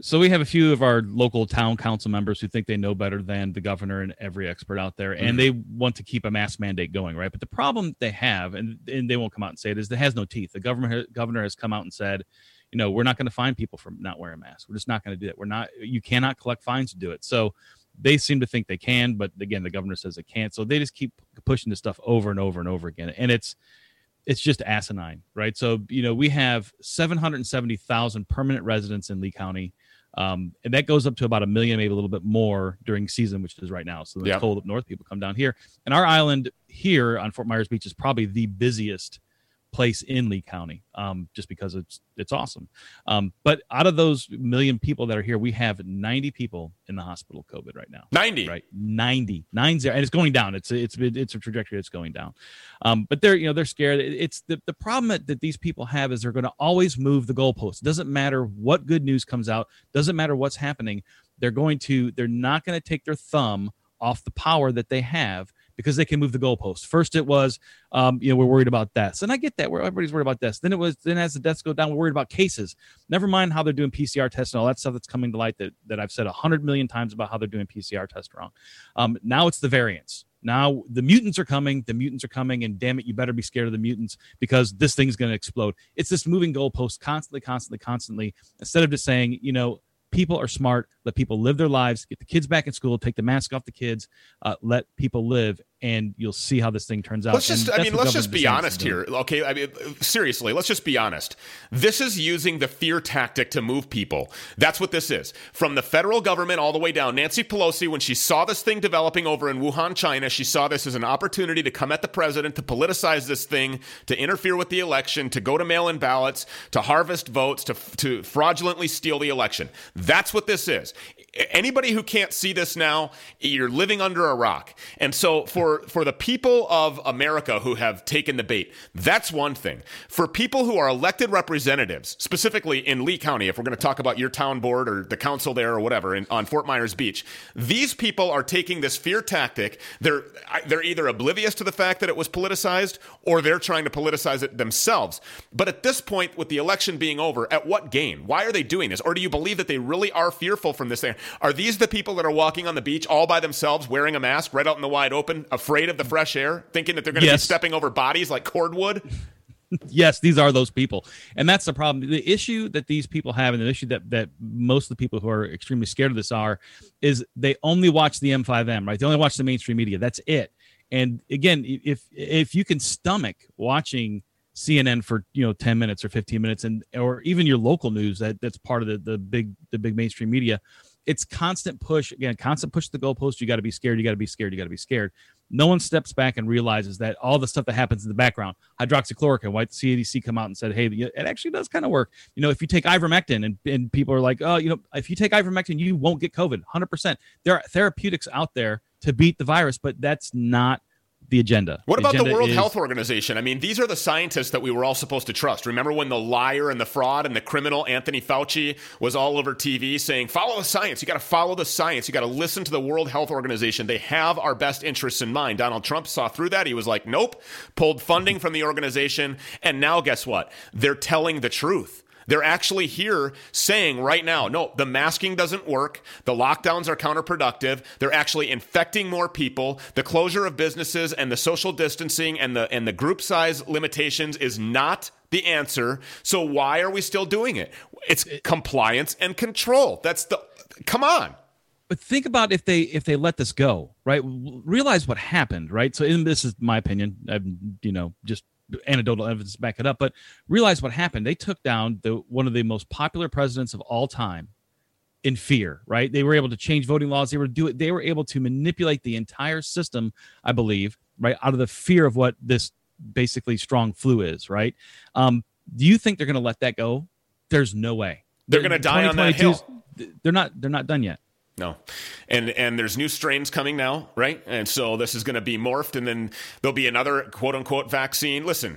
So we have a few of our local town council members who think they know better than the governor and every expert out there, and mm-hmm. they want to keep a mask mandate going, right? But the problem they have, and, and they won't come out and say it, is it has no teeth. The government governor has come out and said, you know, we're not going to fine people for not wearing masks. We're just not going to do it. We're not. You cannot collect fines to do it. So they seem to think they can, but again, the governor says they can't. So they just keep pushing this stuff over and over and over again, and it's it's just asinine, right? So you know, we have seven hundred seventy thousand permanent residents in Lee County. Um, and that goes up to about a million, maybe a little bit more during season, which is right now. So the yep. cold up north, people come down here. And our island here on Fort Myers Beach is probably the busiest place in Lee County, um, just because it's it's awesome. Um, but out of those million people that are here, we have ninety people in the hospital COVID right now. ninety Right, ninety, nine zero, and it's going down. It's it's it's a trajectory that's going down. Um, but they're you know they're scared. It's the the problem that, that these people have is they're going to always move the goalposts. It doesn't matter what good news comes out. Doesn't matter what's happening. They're going to they're not going to take their thumb off the power that they have, because they can move the goalposts. First, it was, um, you know, we're worried about deaths, and I get that. Where everybody's worried about deaths. Then it was, then as the deaths go down, we're worried about cases. Never mind how they're doing P C R tests and all that stuff that's coming to light that that I've said a hundred million times about how they're doing P C R tests wrong. Um, now it's the variants. Now the mutants are coming. The mutants are coming, and damn it, you better be scared of the mutants, because this thing's going to explode. It's this moving goalpost constantly, constantly, constantly. Instead of just saying, you know, people are smart. Let people live their lives. Get the kids back in school. Take the mask off the kids. Uh, let people live, and you'll see how this thing turns out. Let's just, I mean, let's just be honest here. Okay, I mean, seriously, let's just be honest. This is using the fear tactic to move people. That's what this is. From the federal government all the way down. Nancy Pelosi, when she saw this thing developing over in Wuhan, China, she saw this as an opportunity to come at the president, to politicize this thing, to interfere with the election, to go to mail-in ballots, to harvest votes, to to fraudulently steal the election. That's what this is. Anybody who can't see this now, you're living under a rock. And so for, for the people of America who have taken the bait, that's one thing. For people who are elected representatives, specifically in Lee County, if we're going to talk about your town board or the council there or whatever in, on Fort Myers Beach, these people are taking this fear tactic. They're, they're either oblivious to the fact that it was politicized, or they're trying to politicize it themselves. But at this point, with the election being over, at what gain? Why are they doing this? Or do you believe that they really are fearful from this thing? Are these the people that are walking on the beach all by themselves, wearing a mask right out in the wide open, afraid of the fresh air, thinking that they're going to yes. be stepping over bodies like cordwood? Yes, these are those people. And that's the problem. The issue that these people have, and the issue that, that most of the people who are extremely scared of this are, is they only watch the M five M, right? They only watch the mainstream media. That's it. And again, if if you can stomach watching C N N for, you know, ten minutes or fifteen minutes, and or even your local news that that's part of the, the big the big mainstream media, it's constant push, again, constant push to the goalpost. You got to be scared. You got to be scared. You got to be scared. No one steps back and realizes that all the stuff that happens in the background, hydroxychloroquine, why the C D C come out and said, hey, it actually does kind of work. You know, if you take ivermectin, and, and people are like, oh, you know, if you take ivermectin, you won't get COVID, one hundred percent. There are therapeutics out there to beat the virus, but that's not the agenda. What the about agenda the World is... Health Organization? I mean, these are the scientists that we were all supposed to trust. Remember when the liar and the fraud and the criminal Anthony Fauci was all over T V saying, follow the science. You got to follow the science. You got to listen to the World Health Organization. They have our best interests in mind. Donald Trump saw through that. He was like, nope, pulled funding from the organization. And now guess what? They're telling the truth. They're actually here saying right now, no, the masking doesn't work. The lockdowns are counterproductive. They're actually infecting more people. The closure of businesses and the social distancing and the and the group size limitations is not the answer. So why are we still doing it? It's compliance and control. That's the come on. But think about if they if they let this go, right? Realize what happened, right? So and this is my opinion. I've, you know, just anecdotal evidence to back it up, but realize what happened. They took down the one of the most popular presidents of all time in fear, right? They were able to change voting laws. They were do it. They were able to manipulate the entire system, I believe, right, out of the fear of what this basically strong flu is, right? Um, do you think they're going to let that go? There's no way. They're going to die on that hill. They're not. They're not done yet. No. And and there's new strains coming now, right? And so this is going to be morphed, and then there'll be another quote-unquote vaccine. Listen,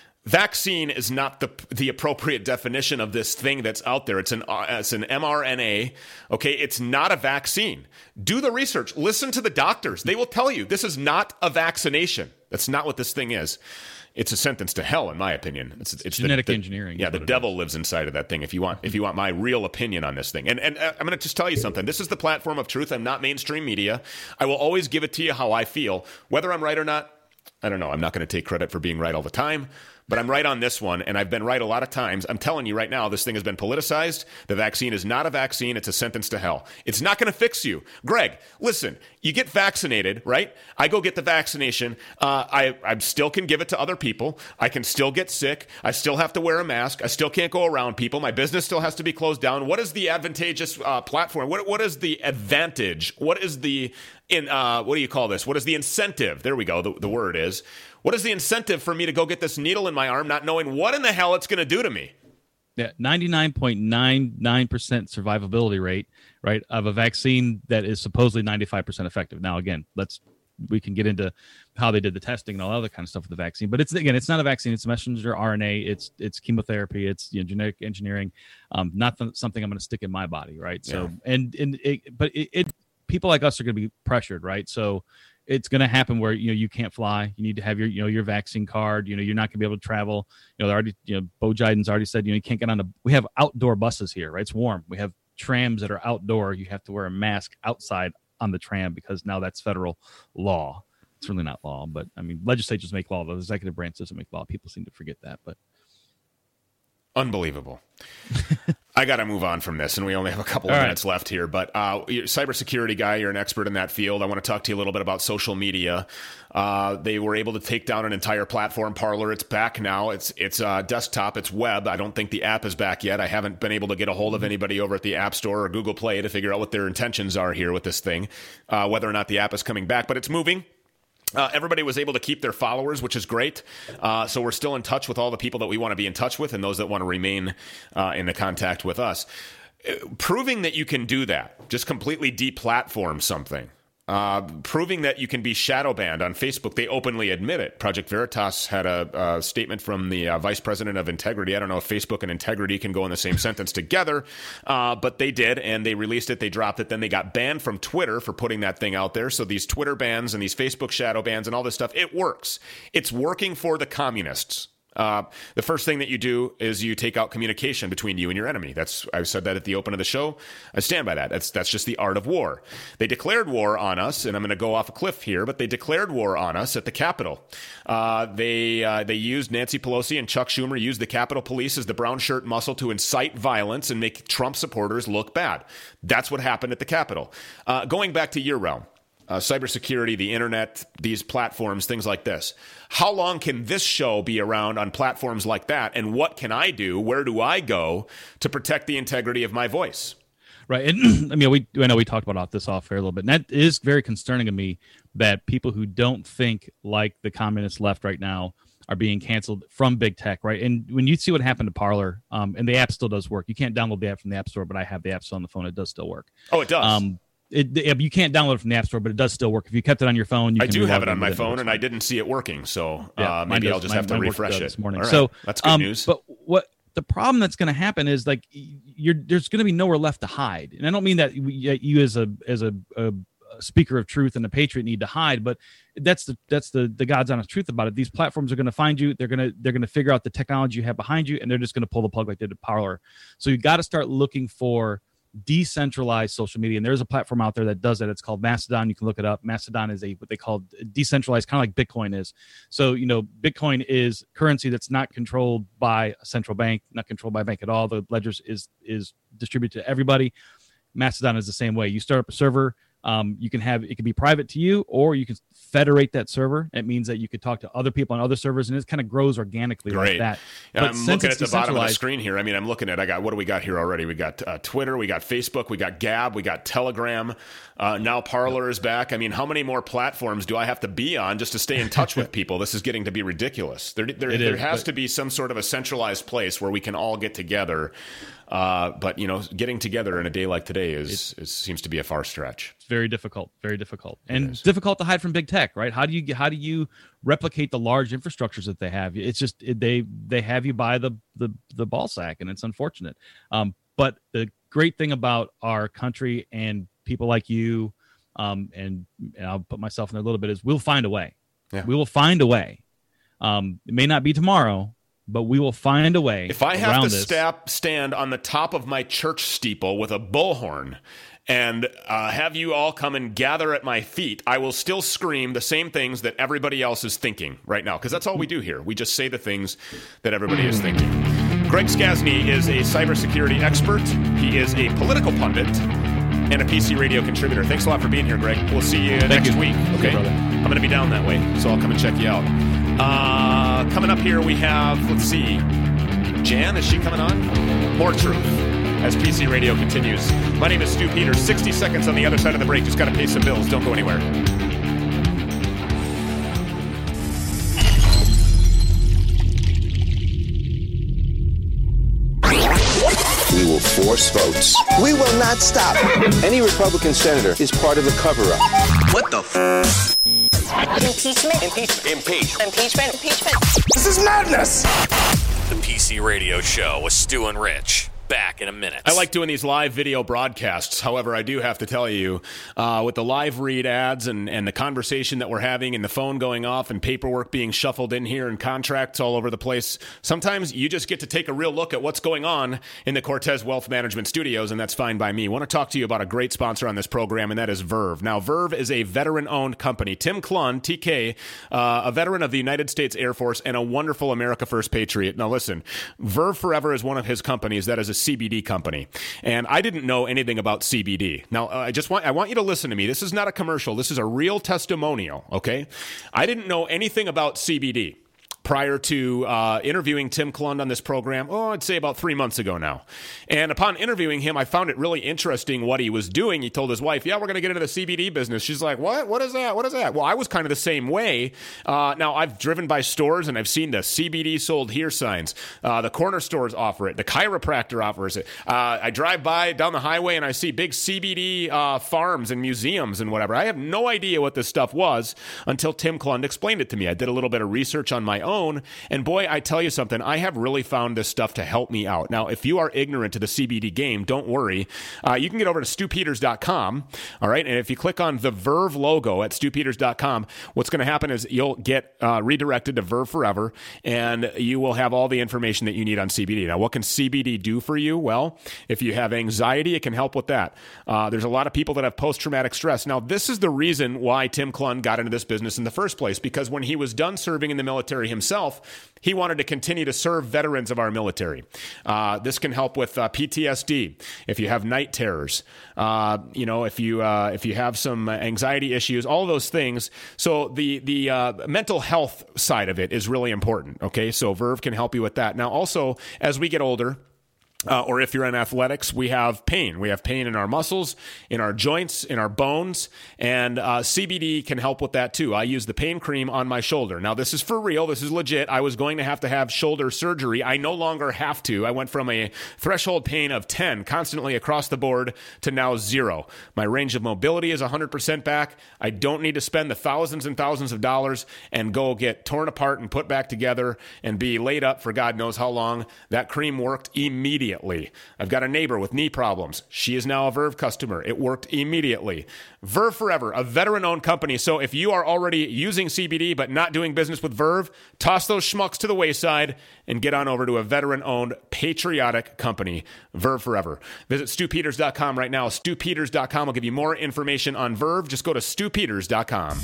vaccine is not the the appropriate definition of this thing that's out there. It's an uh, it's an mRNA, okay? It's not a vaccine. Do the research. Listen to the doctors. They will tell you this is not a vaccination. That's not what this thing is. It's a sentence to hell, in my opinion. It's, it's, it's genetic the, the, engineering. Yeah, the devil lives inside of that thing. If you want, if you want my real opinion on this thing, and and I'm going to just tell you something. This is the platform of truth. I'm not mainstream media. I will always give it to you how I feel, whether I'm right or not. I don't know. I'm not going to take credit for being right all the time, but I'm right on this one, and I've been right a lot of times. I'm telling you right now, this thing has been politicized. The vaccine is not a vaccine. It's a sentence to hell. It's not going to fix you. Greg, listen, you get vaccinated, right? I go get the vaccination. Uh, I, I still can give it to other people. I can still get sick. I still have to wear a mask. I still can't go around people. My business still has to be closed down. What is the advantageous uh, platform? What, what is the advantage? What is the... In uh, what do you call this? What is the incentive? There we go. The, the word is, what is the incentive for me to go get this needle in my arm, not knowing what in the hell it's going to do to me? Yeah, ninety-nine point nine nine percent survivability rate, right, of a vaccine that is supposedly ninety-five percent effective. Now, again, let's we can get into how they did the testing and all other kind of stuff with the vaccine. But it's again, it's not a vaccine. It's a messenger R N A. It's it's chemotherapy. It's you know, genetic engineering. Um, not th- something I'm going to stick in my body, right? So yeah. and and it, but it. it people like us are going to be pressured, right? So it's going to happen where, you know, you can't fly. You need to have your, you know, your vaccine card. You know, you're not going to be able to travel. You know, they already, you know, Bo Jiden's already said, you know, you can't get on a, we have outdoor buses here, right? It's warm. We have trams that are outdoor. You have to wear a mask outside on the tram because now that's federal law. It's really not law, but I mean, legislatures make law. The executive branch doesn't make law. People seem to forget that, but. Unbelievable. I got to move on from this, and we only have a couple of All minutes right. left here. But uh, you're a cybersecurity guy, you're an expert in that field. I want to talk to you a little bit about social media. Uh, they were able to take down an entire platform, Parler. It's back now. It's it's uh, desktop. It's web. I don't think the app is back yet. I haven't been able to get a hold of anybody over at the App Store or Google Play to figure out what their intentions are here with this thing, uh, whether or not the app is coming back. But it's moving. Uh, everybody was able to keep their followers, which is great. Uh, so we're still in touch with all the people that we want to be in touch with and those that want to remain uh, in the contact with us. Uh, proving that you can do that, just completely deplatform something. Uh, proving that you can be shadow banned on Facebook. They openly admit it. Project Veritas had a, a statement from the uh, vice president of integrity. I don't know if Facebook and integrity can go in the same sentence together, uh, but they did, and they released it. They dropped it. Then they got banned from Twitter for putting that thing out there. So these Twitter bans and these Facebook shadow bans and all this stuff, it works. It's working for the communists. Uh, the first thing that you do is you take out communication between you and your enemy. That's I said that at the open of the show. I stand by that. That's that's just the art of war. They declared war on us, and I'm going to go off a cliff here, but they declared war on us at the Capitol. Uh, they uh, they used Nancy Pelosi and Chuck Schumer used the Capitol Police as the brown shirt muscle to incite violence and make Trump supporters look bad. That's what happened at the Capitol. Uh, going back to your realm. Uh, cybersecurity, the internet, these platforms, things like this. How long can this show be around on platforms like that? And what can I do? Where do I go to protect the integrity of my voice? Right. And I mean, we I know we talked about this off air a little bit. And that is very concerning to me that people who don't think like the communist left right now are being canceled from big tech, right? And when you see what happened to Parler, um, and the app still does work. You can't download the app from the App Store, but I have the app still on the phone. It does still work. Oh, it does? Um, It, it, you can't download it from the App Store, but it does still work. If you kept it on your phone, you I can do have it log on my in with it. phone, and I didn't see it working. So Yeah, uh, mine maybe does. I'll just Mine- have to mine worked, refresh uh, it this morning. All right. So that's good um, news. But what the problem that's going to happen is like you're there's going to be nowhere left to hide, and I don't mean that you, you as a as a, a speaker of truth and a patriot need to hide, but that's the that's the the God's honest truth about it. These platforms are going to find you. They're going to they're going to figure out the technology you have behind you, and they're just going to pull the plug like they did Parler. So you got to start looking for decentralized social media, and there's a platform out there that does that. It's called Mastodon. You can look it up. Mastodon is a what they call decentralized, kind of like Bitcoin is. So you know, Bitcoin is currency that's not controlled by a central bank, not controlled by a bank at all. The ledgers is is distributed to everybody. Mastodon is the same way. You start up a server. Um, you can have it can be private to you, or you can federate that server. It means that you could talk to other people on other servers, and it kind of grows organically Great. like that. Yeah, But I'm since looking it's at the bottom of the decentralized- screen here. I mean, I'm looking at, I got, what do we got here already? We got uh, Twitter, we got Facebook, we got Gab, we got Telegram. Uh, now Parler is back. I mean, how many more platforms do I have to be on just to stay in touch with people? This is getting to be ridiculous. There, there, It there is, has but- to be some sort of a centralized place where we can all get together. Uh, but, you know, getting together in a day like today is, is seems to be a far stretch. It's very difficult, very difficult, and it's difficult to hide from big tech, right? How do you how do you replicate the large infrastructures that they have? It's just it, they they have you buy the the the ball sack, and it's unfortunate. Um, but the great thing about our country and people like you, um, and, and I'll put myself in there a little bit, is we'll find a way. Yeah. We will find a way. Um, it may not be tomorrow, but we will find a way. If I have to this. stap, stand on the top of my church steeple with a bullhorn and uh, have you all come and gather at my feet, I will still scream the same things that everybody else is thinking right now, because that's all we do here. We just say the things that everybody is thinking. Greg Skasny is a cybersecurity expert. He is a political pundit and a P C Radio contributor. Thanks a lot for being here, Greg. We'll see you Thank next you. week. Okay, okay I'm going to be down that way, so I'll come and check you out. Uh, coming up here, we have, let's see, Jan, is she coming on? More truth as P C Radio continues. My name is Stu Peters. sixty seconds on the other side of the break. Just got to pay some bills. Don't go anywhere. We will force votes. We will not stop. Any Republican senator is part of the cover-up. What the f? Impeachment. Impeachment. Impeachment. Impeachment. Impeachment. This is madness. The P C Radio Show with Stu and Rich. Back in a minute. I like doing these live video broadcasts. However, I do have to tell you, uh, with the live read ads and, and the conversation that we're having and the phone going off and paperwork being shuffled in here and contracts all over the place, sometimes you just get to take a real look at what's going on in the Cortez Wealth Management Studios, and that's fine by me. I want to talk to you about a great sponsor on this program, and that is Verve. Now, Verve is a veteran-owned company. Tim Clunn, T K, uh, a veteran of the United States Air Force and a wonderful America First patriot. Now, listen, Verve Forever is one of his companies that is a C B D company, and I didn't know anything about C B D. Now, uh, I just want I want you to listen to me. This is not a commercial. This is a real testimonial, okay? I didn't know anything about C B D prior to uh, interviewing Tim Clunn on this program, oh, I'd say about three months ago now. And upon interviewing him, I found it really interesting what he was doing. He told his wife, yeah, we're going to get into the C B D business. She's like, what? What is that? What is that? Well, I was kind of the same way. Uh, now, I've driven by stores, and I've seen the C B D sold here signs. Uh, the corner stores offer it. The chiropractor offers it. Uh, I drive by down the highway, and I see big C B D uh, farms and museums and whatever. I have no idea what this stuff was until Tim Clunn explained it to me. I did a little bit of research on my own. And boy, I tell you something, I have really found this stuff to help me out. Now, if you are ignorant to the C B D game, don't worry. Uh, you can get over to stu peters dot com, all right? And if you click on the Verve logo at stu peters dot com, what's going to happen is you'll get uh, redirected to Verve Forever, and you will have all the information that you need on C B D. Now, what can C B D do for you? Well, if you have anxiety, it can help with that. Uh, there's a lot of people that have post-traumatic stress. Now, this is the reason why Tim Clunn got into this business in the first place, because when he was done serving in the military himself, he wanted to continue to serve veterans of our military. Uh, this can help with uh, P T S D if you have night terrors. Uh, you know, if you uh, if you have some anxiety issues, all those things. So the the uh, mental health side of it is really important. Okay, so Verve can help you with that. Now, also as we get older. Uh, or if you're in athletics, we have pain. We have pain in our muscles, in our joints, in our bones, and uh, C B D can help with that too. I use the pain cream on my shoulder. Now, this is for real. This is legit. I was going to have to have shoulder surgery. I no longer have to. I went from a threshold pain of ten constantly across the board to now zero. My range of mobility is one hundred percent back. I don't need to spend the thousands and thousands of dollars and go get torn apart and put back together and be laid up for God knows how long. That cream worked immediately. I've got a neighbor with knee problems. She is now a Verve customer. It worked immediately. Verve Forever, a veteran-owned company. So if you are already using C B D but not doing business with Verve, toss those schmucks to the wayside and get on over to a veteran-owned, patriotic company, Verve Forever. Visit stu peters dot com right now. stu peters dot com will give you more information on Verve. Just go to stu peters dot com.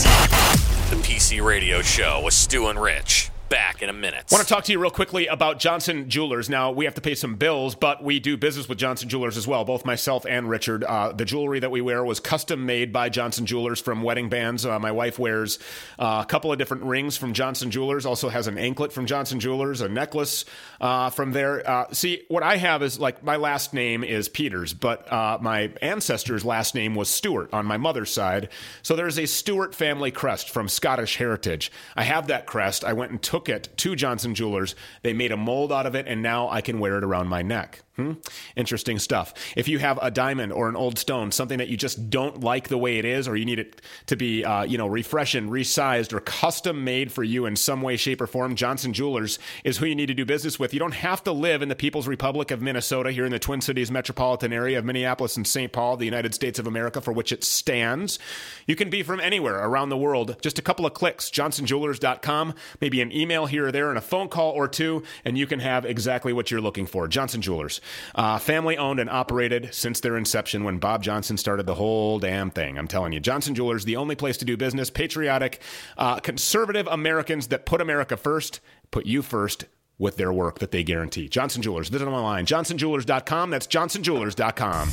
The P C Radio Show with Stu and Rich. Back in a minute. I want to talk to you real quickly about Johnson Jewelers. Now, we have to pay some bills, but we do business with Johnson Jewelers as well, both myself and Richard. Uh, the jewelry that we wear was custom made by Johnson Jewelers from wedding bands. Uh, my wife wears uh, a couple of different rings from Johnson Jewelers, also has an anklet from Johnson Jewelers, a necklace uh, from there. Uh, see, what I have is, like, my last name is Peters, but uh, my ancestor's last name was Stewart on my mother's side. So there's a Stewart family crest from Scottish heritage. I have that crest. I went and took took it to Johnson Jewelers. They made a mold out of it, and now I can wear it around my neck. Hmm? Interesting stuff. If you have a diamond or an old stone, something that you just don't like the way it is, or you need it to be, uh, you know, refreshened, resized, or custom made for you in some way, shape, or form, Johnson Jewelers is who you need to do business with. You don't have to live in the People's Republic of Minnesota, here in the Twin Cities metropolitan area of Minneapolis and Saint Paul, the United States of America, for which it stands. You can be from anywhere around the world. Just a couple of clicks, johnson jewelers dot com, maybe an email here or there and a phone call or two, and you can have exactly what you're looking for. Johnson Jewelers. Uh, family owned and operated since their inception when Bob Johnson started the whole damn thing. I'm telling you, Johnson Jewelers, the only place to do business. Patriotic, uh, conservative Americans that put America first, put you first with their work that they guarantee. Johnson Jewelers. Visit them online, johnson jewelers dot com. That's johnson jewelers dot com.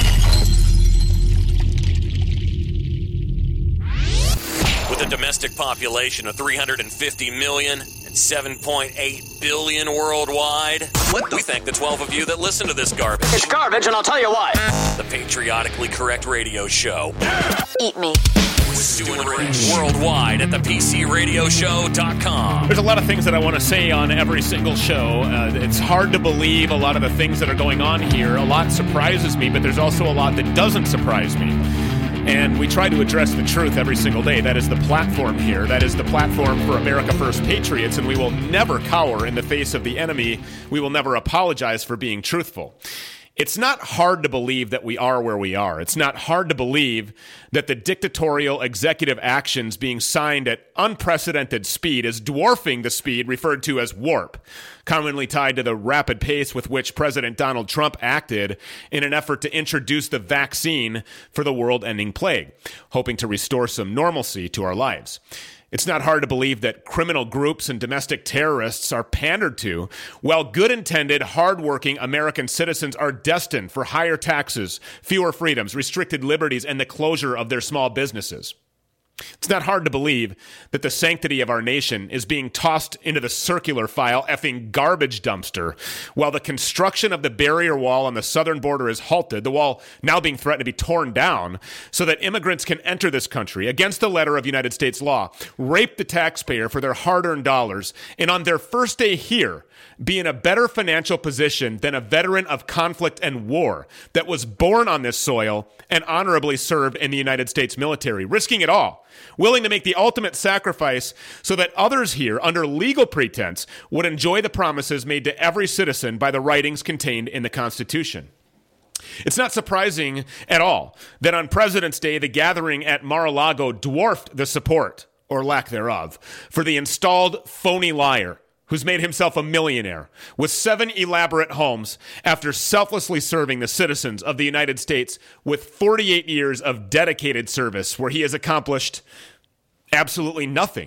With a domestic population of three hundred fifty million and seven point eight billion worldwide, what the we thank the twelve of you that listen to this garbage. It's garbage, and I'll tell you why. The Patriotically Correct Radio Show. Eat me. With Stu and Rich worldwide at the p c radio show dot com. There's a lot of things that I want to say on every single show. Uh, it's hard to believe a lot of the things that are going on here. A lot surprises me, but there's also a lot that doesn't surprise me. And we try to address the truth every single day. That is the platform here. That is the platform for America First Patriots, and we will never cower in the face of the enemy. We will never apologize for being truthful. It's not hard to believe that we are where we are. It's not hard to believe that the dictatorial executive actions being signed at unprecedented speed is dwarfing the speed referred to as warp, commonly tied to the rapid pace with which President Donald Trump acted in an effort to introduce the vaccine for the world-ending plague, hoping to restore some normalcy to our lives. It's not hard to believe that criminal groups and domestic terrorists are pandered to, while good-intended, hard-working American citizens are destined for higher taxes, fewer freedoms, restricted liberties, and the closure of their small businesses. It's not hard to believe that the sanctity of our nation is being tossed into the circular file effing garbage dumpster, while the construction of the barrier wall on the southern border is halted, the wall now being threatened to be torn down, so that immigrants can enter this country against the letter of United States law, rape the taxpayer for their hard-earned dollars, and on their first day here, be in a better financial position than a veteran of conflict and war that was born on this soil and honorably served in the United States military, risking it all, willing to make the ultimate sacrifice so that others here, under legal pretense, would enjoy the promises made to every citizen by the writings contained in the Constitution. It's not surprising at all that on President's Day, the gathering at Mar-a-Lago dwarfed the support, or lack thereof, for the installed phony liar who's made himself a millionaire with seven elaborate homes after selflessly serving the citizens of the United States with forty-eight years of dedicated service where he has accomplished absolutely nothing.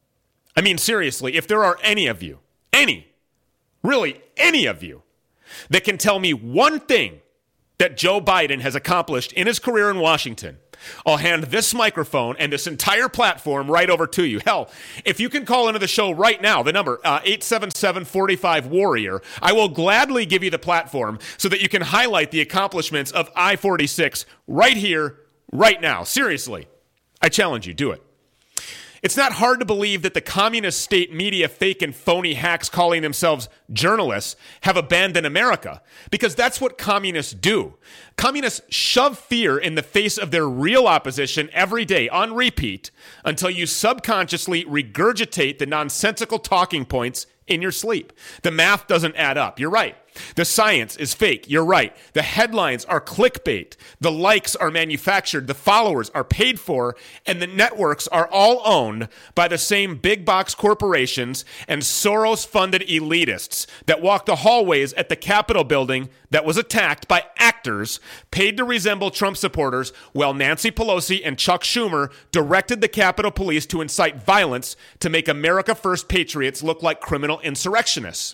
I mean, seriously, if there are any of you, any, really any of you, that can tell me one thing that Joe Biden has accomplished in his career in Washington, I'll hand this microphone and this entire platform right over to you. Hell, if you can call into the show right now, the number, uh, eight seven seven, four five, warrior, I will gladly give you the platform so that you can highlight the accomplishments of I forty-six right here, right now. Seriously, I challenge you, do it. It's not hard to believe that the communist state media fake and phony hacks calling themselves journalists have abandoned America, because that's what communists do. Communists shove fear in the face of their real opposition every day on repeat until you subconsciously regurgitate the nonsensical talking points in your sleep. The math doesn't add up. You're right. The science is fake. You're right. The headlines are clickbait. The likes are manufactured. The followers are paid for. And the networks are all owned by the same big box corporations and Soros-funded elitists that walk the hallways at the Capitol building that was attacked by actors paid to resemble Trump supporters, while Nancy Pelosi and Chuck Schumer directed the Capitol Police to incite violence to make America First patriots look like criminal insurrectionists.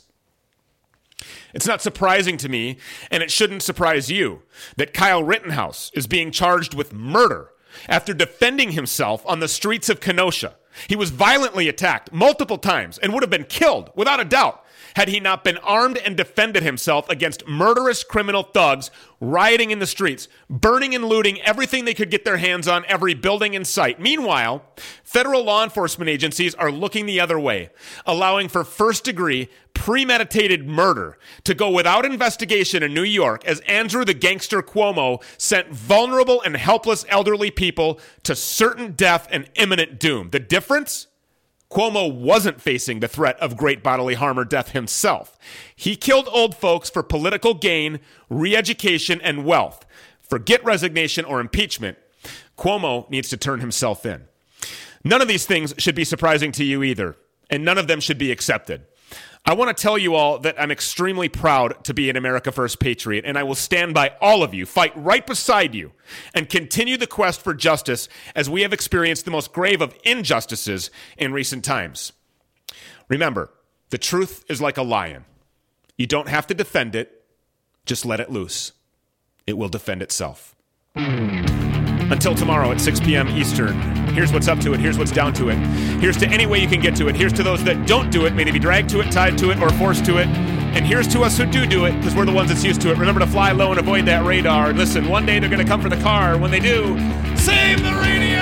It's not surprising to me, and it shouldn't surprise you, that Kyle Rittenhouse is being charged with murder after defending himself on the streets of Kenosha. He was violently attacked multiple times and would have been killed, without a doubt, had he not been armed and defended himself against murderous criminal thugs rioting in the streets, burning and looting everything they could get their hands on, every building in sight. Meanwhile, federal law enforcement agencies are looking the other way, allowing for first-degree, premeditated murder to go without investigation in New York as Andrew the Gangster Cuomo sent vulnerable and helpless elderly people to certain death and imminent doom. The difference? Cuomo wasn't facing the threat of great bodily harm or death himself. He killed old folks for political gain, re-education, and wealth. Forget resignation or impeachment. Cuomo needs to turn himself in. None of these things should be surprising to you either, and none of them should be accepted. I want to tell you all that I'm extremely proud to be an America First patriot, and I will stand by all of you, fight right beside you, and continue the quest for justice as we have experienced the most grave of injustices in recent times. Remember, the truth is like a lion. You don't have to defend it, just let it loose. It will defend itself. Until tomorrow at six p.m. Eastern, here's what's up to it, here's what's down to it. Here's to any way you can get to it. Here's to those that don't do it, may they be dragged to it, tied to it, or forced to it. And here's to us who do do it, because we're the ones that's used to it. Remember to fly low and avoid that radar. And listen, one day they're going to come for the car. When they do, save the radio!